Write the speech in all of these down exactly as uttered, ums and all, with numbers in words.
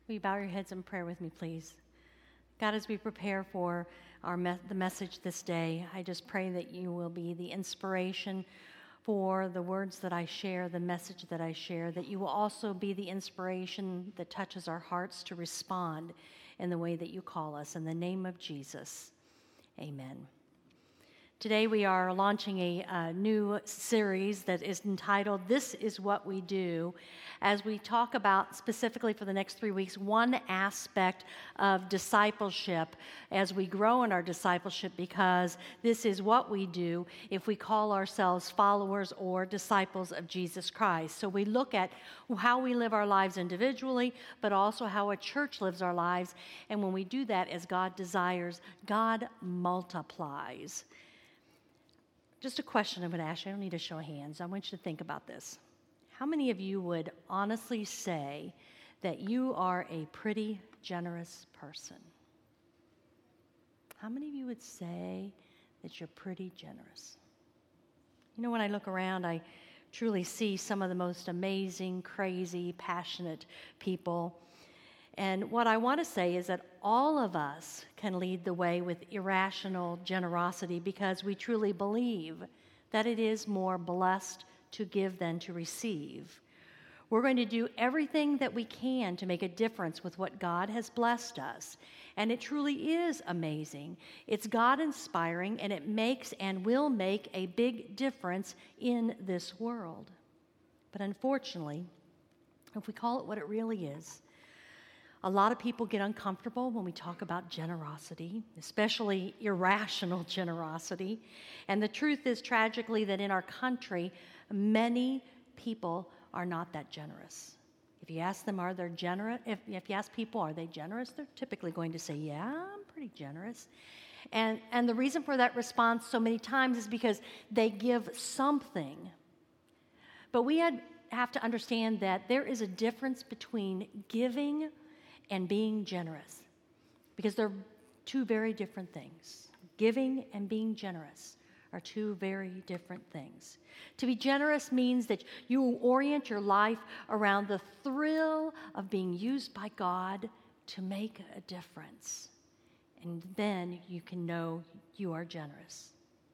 Will you bow your heads in prayer with me, please? God, as we prepare for our me- the message this day, I just pray that you will be the inspiration for the words that I share, the message that I share, that you will also be the inspiration that touches our hearts to respond in the way that you call us. In the name of Jesus, amen. Today we are launching a, a new series that is entitled, This is What We Do, as we talk about specifically for the next three weeks one aspect of discipleship as we grow in our discipleship, because this is what we do if we call ourselves followers or disciples of Jesus Christ. So we look at how we live our lives individually, but also how a church lives our lives, and when we do that as God desires, God multiplies. Just a question I'm going to ask you. I don't need to show hands. I want you to think about this. How many of you would honestly say that you are a pretty generous person? How many of you would say that you're pretty generous? You know, when I look around, I truly see some of the most amazing, crazy, passionate people. And what I want to say is that all of us can lead the way with irrational generosity because we truly believe that it is more blessed to give than to receive. We're going to do everything that we can to make a difference with what God has blessed us. And it truly is amazing. It's God-inspiring, and it makes and will make a big difference in this world. But unfortunately, if we call it what it really is, a lot of people get uncomfortable when we talk about generosity, especially irrational generosity. And the truth is, tragically, that in our country, many people are not that generous. If you ask them, are they generous? If, if you ask people, are they generous? They're typically going to say, yeah, I'm pretty generous. And, and the reason for that response so many times is because they give something. But we had, have to understand that there is a difference between giving and being generous, because they're two very different things. Giving and being generous are two very different things. To be generous means that you orient your life around the thrill of being used by God to make a difference, and then you can know you are generous.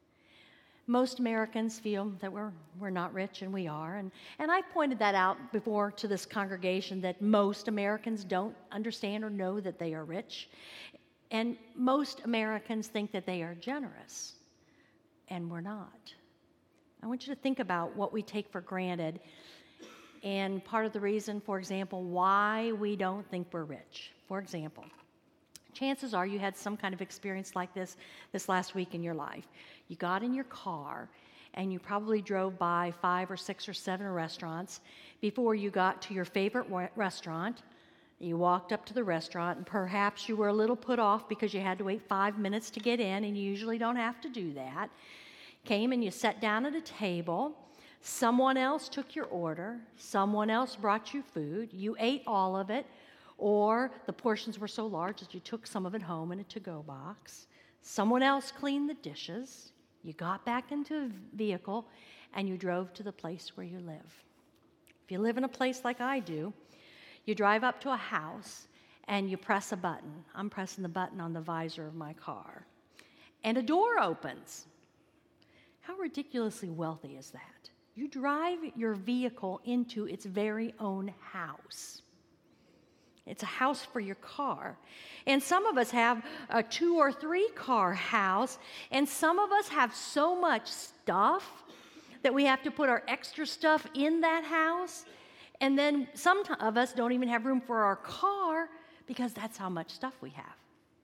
Most Americans feel that we're we're not rich, and we are. And, and I pointed that out before to this congregation, that most Americans don't understand or know that they are rich. And most Americans think that they are generous, and we're not. I want you to think about what we take for granted, and part of the reason, for example, why we don't think we're rich. For example, chances are you had some kind of experience like this this last week in your life. You got in your car and you probably drove by five or six or seven restaurants before you got to your favorite wa- restaurant. You walked up to the restaurant, and perhaps you were a little put off because you had to wait five minutes to get in, and you usually don't have to do that. Came and you sat down at a table. Someone else took your order. Someone else brought you food. You ate all of it. Or the portions were so large that you took some of it home in a to-go box. Someone else cleaned the dishes. You got back into a vehicle, and you drove to the place where you live. If you live in a place like I do, you drive up to a house, and you press a button. I'm pressing the button on the visor of my car. And a door opens. How ridiculously wealthy is that? You drive your vehicle into its very own house. It's a house for your car. And some of us have a two or three car house, and some of us have so much stuff that we have to put our extra stuff in that house. And then some of us don't even have room for our car because that's how much stuff we have.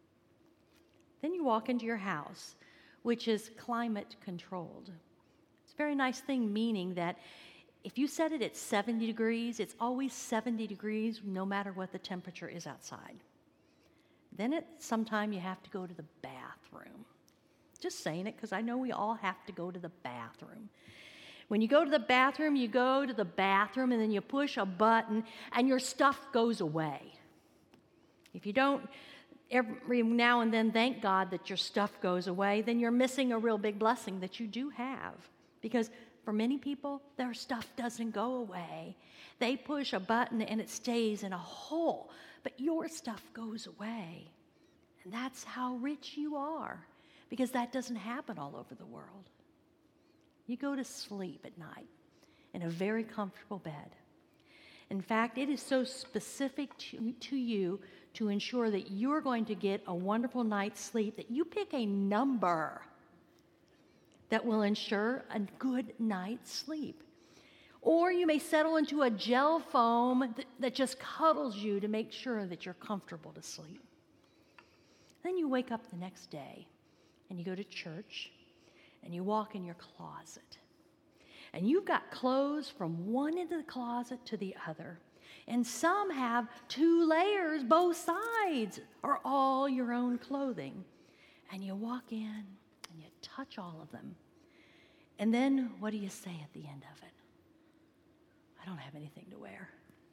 Then you walk into your house, which is climate controlled. It's a very nice thing, meaning that if you set it at seventy degrees, it's always seventy degrees no matter what the temperature is outside. Then at some time you have to go to the bathroom. Just saying it because I know we all have to go to the bathroom. When you go to the bathroom, you go to the bathroom and then you push a button and your stuff goes away. If you don't every now and then thank God that your stuff goes away, then you're missing a real big blessing that you do have, because for many people, their stuff doesn't go away. They push a button and it stays in a hole, but your stuff goes away. And that's how rich you are, because that doesn't happen all over the world. You go to sleep at night in a very comfortable bed. In fact, it is so specific to, to you to ensure that you're going to get a wonderful night's sleep that you pick a number that will ensure a good night's sleep. Or you may settle into a gel foam that, that just cuddles you to make sure that you're comfortable to sleep. Then you wake up the next day and you go to church and you walk in your closet. And you've got clothes from one end of the closet to the other. And some have two layers, both sides are all your own clothing. And you walk in and you touch all of them. And then what do you say at the end of it? I don't have anything to wear.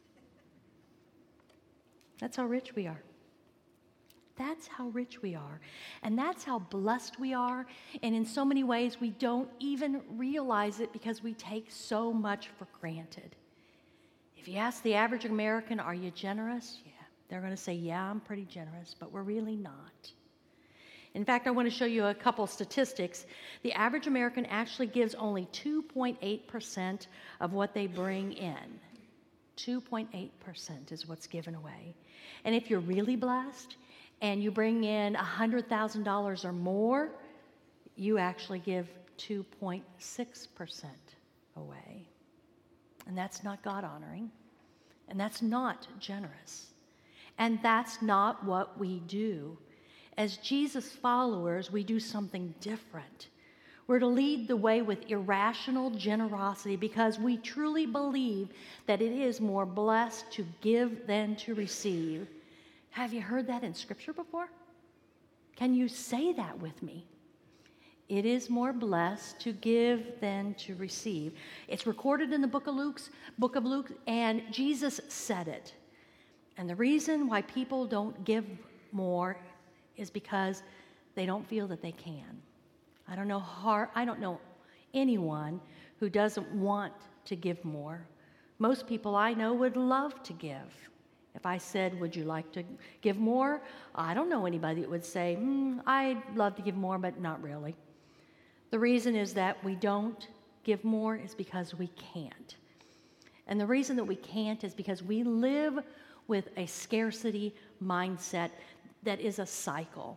That's how rich we are. That's how rich we are. And that's how blessed we are. And in so many ways, we don't even realize it because we take so much for granted. If you ask the average American, are you generous? Yeah, they're going to say, yeah, I'm pretty generous, but we're really not. In fact, I want to show you a couple statistics. The average American actually gives only two point eight percent of what they bring in. two point eight percent is what's given away. And if you're really blessed, and you bring in one hundred thousand dollars or more, you actually give two point six percent away. And that's not God-honoring. And that's not generous. And that's not what we do. As Jesus followers, we do something different. We're to lead the way with irrational generosity because we truly believe that it is more blessed to give than to receive. Have you heard that in Scripture before? Can you say that with me? It is more blessed to give than to receive. It's recorded in the book of Luke's, book of Luke, and Jesus said it. And the reason why people don't give more is because they don't feel that they can. I don't know har- I don't know anyone who doesn't want to give more. Most people I know would love to give. If I said, would you like to give more? I don't know anybody that would say, mm, I'd love to give more, but not really. The reason is that we don't give more is because we can't. And the reason that we can't is because we live with a scarcity mindset that is a cycle.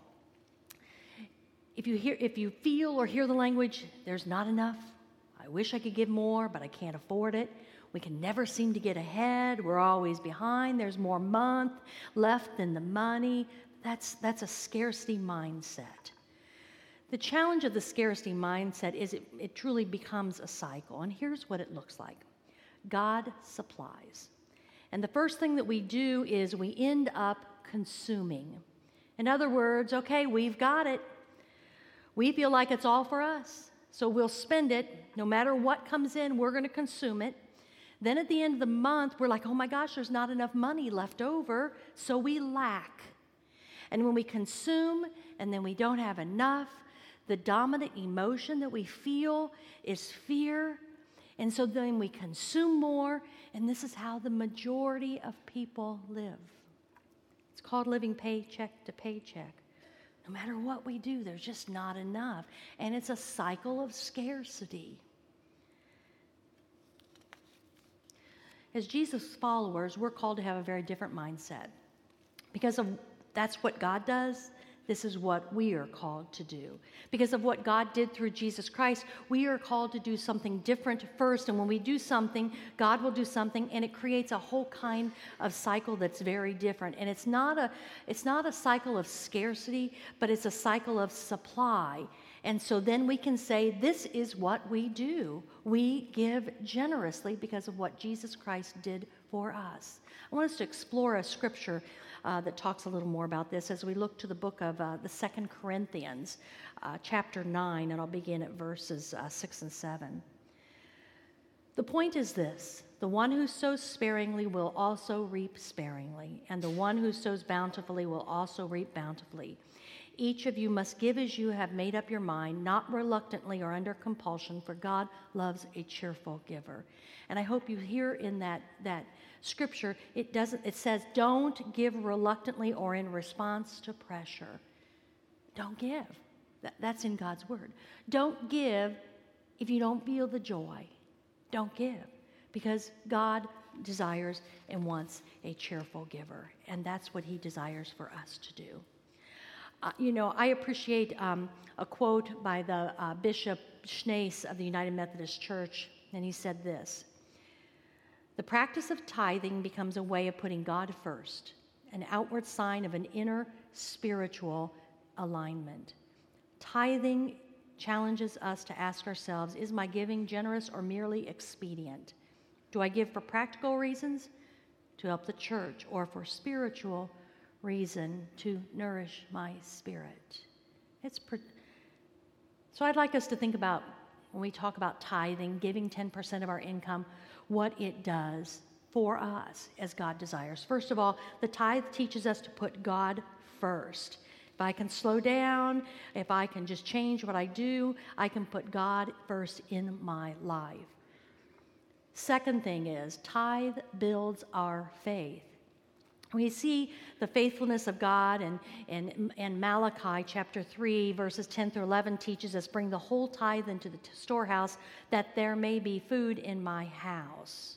If you hear, if you feel or hear the language, there's not enough. I wish I could give more, but I can't afford it. We can never seem to get ahead. We're always behind. There's more month left than the money. That's, that's a scarcity mindset. The challenge of the scarcity mindset is it, it truly becomes a cycle. And here's what it looks like. God supplies. And the first thing that we do is we end up consuming. In other words, okay, we've got it. We feel like it's all for us. So we'll spend it. No matter what comes in, we're going to consume it. Then at the end of the month, we're like, oh my gosh, there's not enough money left over, so we lack. And when we consume and then we don't have enough, the dominant emotion that we feel is fear. And so then we consume more, and this is how the majority of people live. It's called living paycheck to paycheck. No matter what we do, there's just not enough. And it's a cycle of scarcity. As Jesus followers, we're called to have a very different mindset. Because of that's what God does, this is what we are called to do. Because of what God did through Jesus Christ, we are called to do something different first. And when we do something, God will do something, and it creates a whole kind of cycle that's very different. And it's not a, it's not a cycle of scarcity, but it's a cycle of supply. And so then we can say, this is what we do. We give generously because of what Jesus Christ did for us. I want us to explore a scripture uh, that talks a little more about this as we look to the book of uh, the Second Corinthians, uh, chapter nine, and I'll begin at verses uh, six and seven. The point is this: the one who sows sparingly will also reap sparingly, and the one who sows bountifully will also reap bountifully. Each of you must give as you have made up your mind, not reluctantly or under compulsion, for God loves a cheerful giver. And I hope you hear in that, that scripture, it doesn't, it says, don't give reluctantly or in response to pressure. Don't give. That, that's in God's word. Don't give if you don't feel the joy. Don't give, because God desires and wants a cheerful giver, and that's what he desires for us to do. Uh, you know, I appreciate um, a quote by the uh, Bishop Schnace of the United Methodist Church, and he said this: "The practice of tithing becomes a way of putting God first, an outward sign of an inner spiritual alignment. Tithing challenges us to ask ourselves, is my giving generous or merely expedient? Do I give for practical reasons, to help the church, or for spiritual reason, to nourish my spirit?" It's pre- so I'd like us to think about, when we talk about tithing, giving ten percent of our income, what it does for us as God desires. First of all, the tithe teaches us to put God first. If I can slow down, if I can just change what I do, I can put God first in my life. Second thing is, tithe builds our faith. We see the faithfulness of God, and, and, and Malachi chapter three, verses ten through eleven teaches us, bring the whole tithe into the storehouse, that there may be food in my house.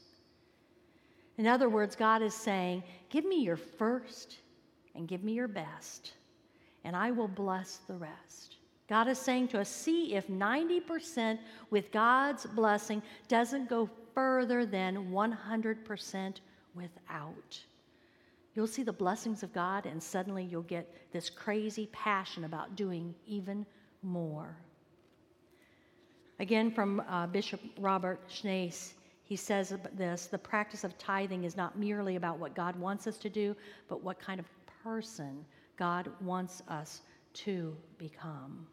In other words, God is saying, give me your first and give me your best, and I will bless the rest. God is saying to us, see if ninety percent with God's blessing doesn't go further than one hundred percent without. You'll see the blessings of God, and suddenly you'll get this crazy passion about doing even more. Again, from uh, Bishop Robert Schnace, he says this: the practice of tithing is not merely about what God wants us to do, but what kind of person God wants us to become.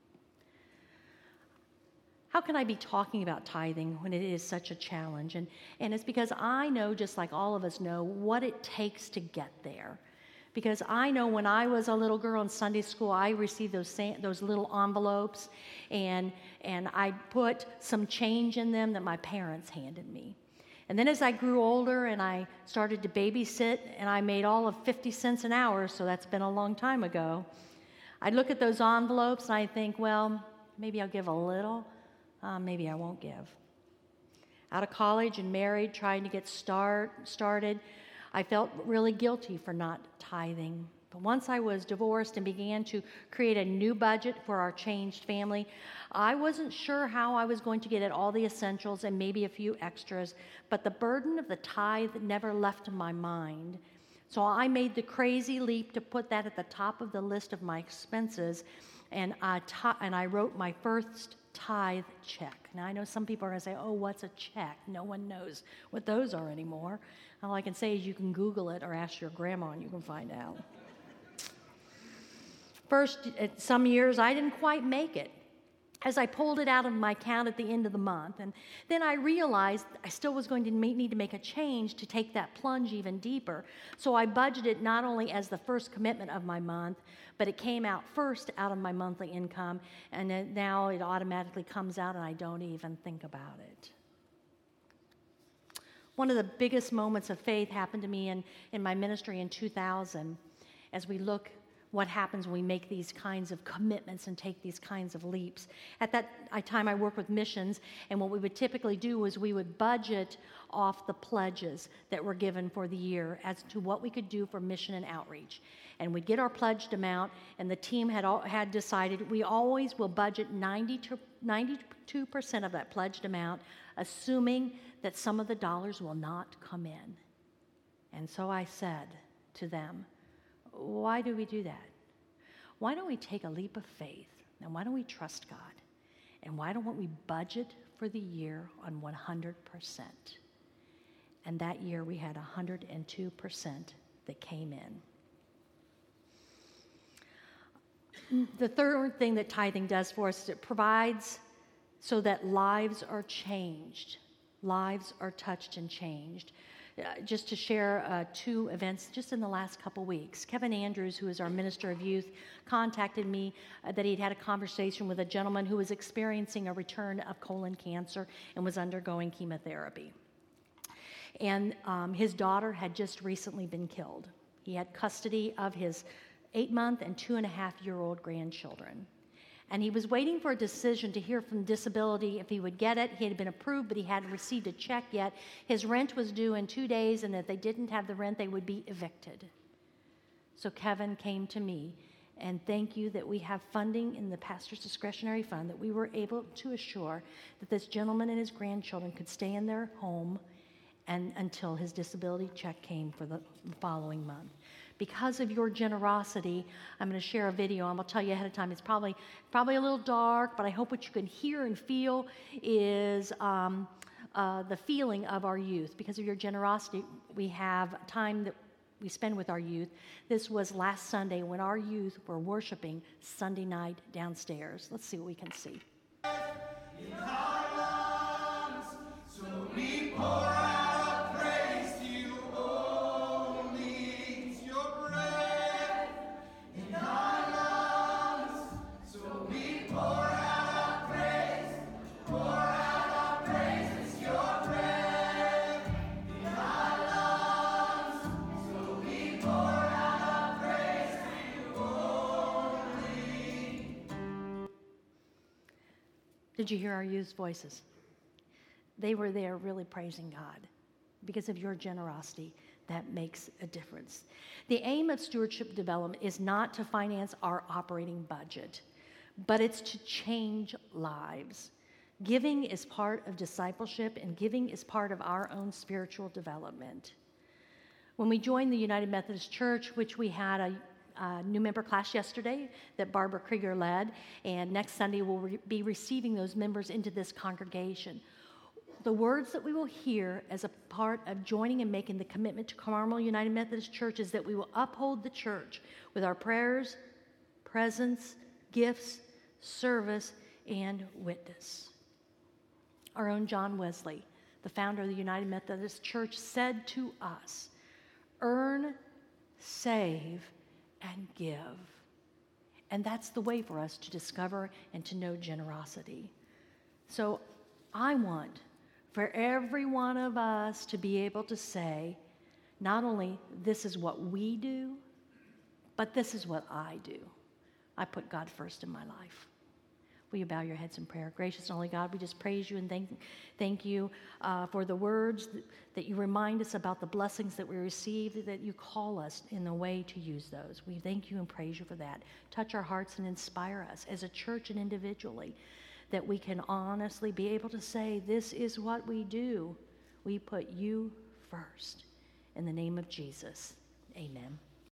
How can I be talking about tithing when it is such a challenge? And, and it's because I know, just like all of us know, what it takes to get there. Because I know when I was a little girl in Sunday school, I received those same, those little envelopes, and, and I put some change in them that my parents handed me. And then as I grew older and I started to babysit, and I made all of fifty cents an hour, so that's been a long time ago, I'd look at those envelopes and I think, well, maybe I'll give a little, uh, maybe I won't give. Out of college and married, trying to get start started, I felt really guilty for not tithing. But once I was divorced and began to create a new budget for our changed family, I wasn't sure how I was going to get at all the essentials and maybe a few extras, but the burden of the tithe never left my mind. So I made the crazy leap to put that at the top of the list of my expenses, and I, t- and I wrote my first tithe check. Now, I know some people are going to say, oh, what's a check? No one knows what those are anymore. All I can say is you can Google it or ask your grandma and you can find out. First, some years I didn't quite make it, as I pulled it out of my account at the end of the month. And then I realized I still was going to need to make a change to take that plunge even deeper. So I budgeted not only as the first commitment of my month, but it came out first out of my monthly income, and then now it automatically comes out and I don't even think about it. One of the biggest moments of faith happened to me in, in my ministry in two thousand, as we look what happens when we make these kinds of commitments and take these kinds of leaps. At that time, I worked with missions, and what we would typically do is we would budget off the pledges that were given for the year as to what we could do for mission and outreach. And we'd get our pledged amount, and the team had all, had decided we always will budget ninety to ninety-two percent of that pledged amount, assuming that some of the dollars will not come in. And so I said to them, why do we do that? Why don't we take a leap of faith? And why don't we trust God? And why don't we budget for the year on one hundred percent? And that year we had one hundred two percent that came in. The third thing that tithing does for us is it provides so that lives are changed. Lives are touched and changed. uh, just to share uh, two events just in the last couple weeks. Kevin Andrews, who is our minister of youth, contacted me uh, that he'd had a conversation with a gentleman who was experiencing a return of colon cancer and was undergoing chemotherapy. And um, his daughter had just recently been killed. He had custody of his eight-month and two-and-a-half-year-old grandchildren. And he was waiting for a decision to hear from disability if he would get it. He had been approved, but he hadn't received a check yet. His rent was due in two days, and if they didn't have the rent, they would be evicted. So Kevin came to me, and thank you that we have funding in the pastor's discretionary fund, that we were able to assure that this gentleman and his grandchildren could stay in their home and until his disability check came for the following month. Because of your generosity, I'm going to share a video. I'm going to tell you ahead of time. It's probably probably a little dark, but I hope what you can hear and feel is um, uh, the feeling of our youth. Because of your generosity, we have time that we spend with our youth. This was last Sunday when our youth were worshiping Sunday night downstairs. Let's see what we can see. In our lungs, so we pour out. Did you hear our youth's voices? They were there really praising God. Because of your generosity, that makes a difference. The aim of stewardship development is not to finance our operating budget, but it's to change lives. Giving is part of discipleship, and giving is part of our own spiritual development. When we joined the United Methodist Church, which we had a Uh, new member class yesterday that Barbara Krieger led, and next Sunday we'll re- be receiving those members into this congregation. The words that we will hear as a part of joining and making the commitment to Carmel United Methodist Church is that we will uphold the church with our prayers, presence, gifts, service, and witness. Our own John Wesley, the founder of the United Methodist Church, said to us, "Earn, save, and give." And that's the way for us to discover and to know generosity. So I want for every one of us to be able to say, not only this is what we do, but this is what I do. I put God first in my life. Will you bow your heads in prayer? Gracious and holy God, we just praise you and thank, thank you uh, for the words that, that you remind us about the blessings that we receive, that you call us in the way to use those. We thank you and praise you for that. Touch our hearts and inspire us as a church and individually, that we can honestly be able to say, this is what we do. We put you first. In the name of Jesus, amen.